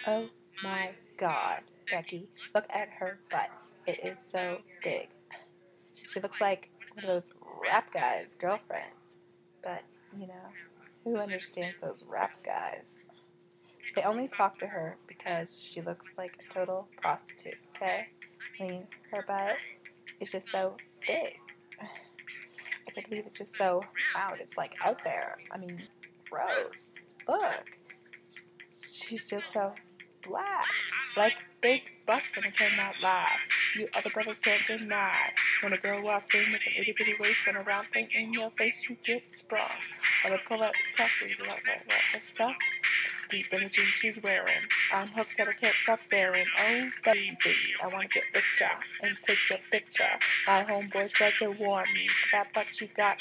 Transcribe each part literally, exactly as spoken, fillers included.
Oh my God, Becky, look at her butt. It is so big. She looks like one of those rap guys' girlfriends. But, you know, who understands those rap guys? They only talk to her because she looks like a total prostitute, okay? I mean, her butt is just so big. I can't believe it's just so loud. It's like out there. I mean, gross. Look. She's just so black. Like big butts, and I cannot lie. You other brothers can't deny. When a girl walks in with an itty bitty waist and a round thing in your face, you get sprung. When I pull out the tuckers and like that, the stuff deep in the jeans she's wearing. I'm hooked and I can't stop staring. Oh baby, I wanna get with ya and take your picture. My homeboys tried to warn me, but that butt you got.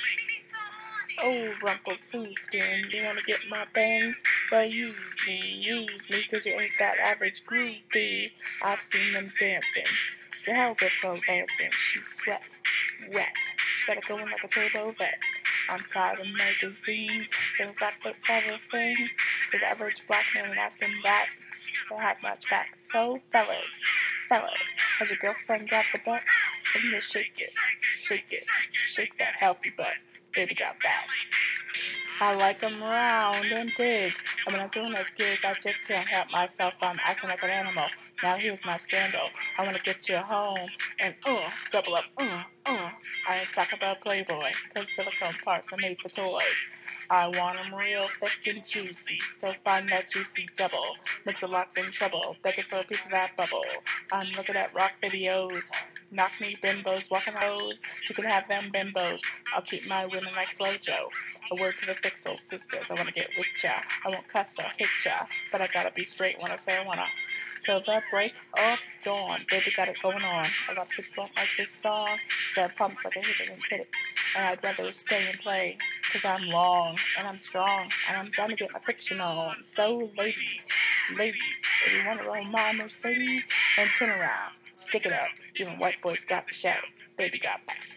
Oh, Rumpelstiltskin, you wanna get my bangs? Well, use me, use me, cause you ain't that average groupie. I've seen them dancing. To hell with romancing. She's sweat, wet. She got it going like a turbo vet. I'm tired of magazines, saying black books have a thing. To the average black man and asking that, they have much back. So, fellas, fellas, has your girlfriend got the butt? Let me shake it, shake it, shake that healthy butt. Baby got back. I like 'em round and big. And when I'm doing a gig, I just can't help myself. I'm acting like an animal. Now here's my scandal. I want to get you home and uh, double up, uh, uh. I ain't talking about Playboy, cause silicone parts are made for toys. I want 'em real thick and juicy, so find that juicy double. Mix a lot's in trouble, begging for a piece of that bubble. I'm looking at rock videos, knock me bimbos, walking those. You can have them bimbos. I'll keep my women like Flojo. A word to the thick soul sisters, I wanna get with ya. I won't cuss or hit ya, but I gotta be straight when I say I wanna. Till the break of dawn, baby got it going on. A lot of six won't like this song, cause that pumps like a hit and hit it. And I'd rather stay and play, cause I'm long, and I'm strong, and I'm down to get my friction on. So ladies, ladies, if you wanna roll my Mercedes, then turn around, stick it up. Even white boys got the shout, baby got back.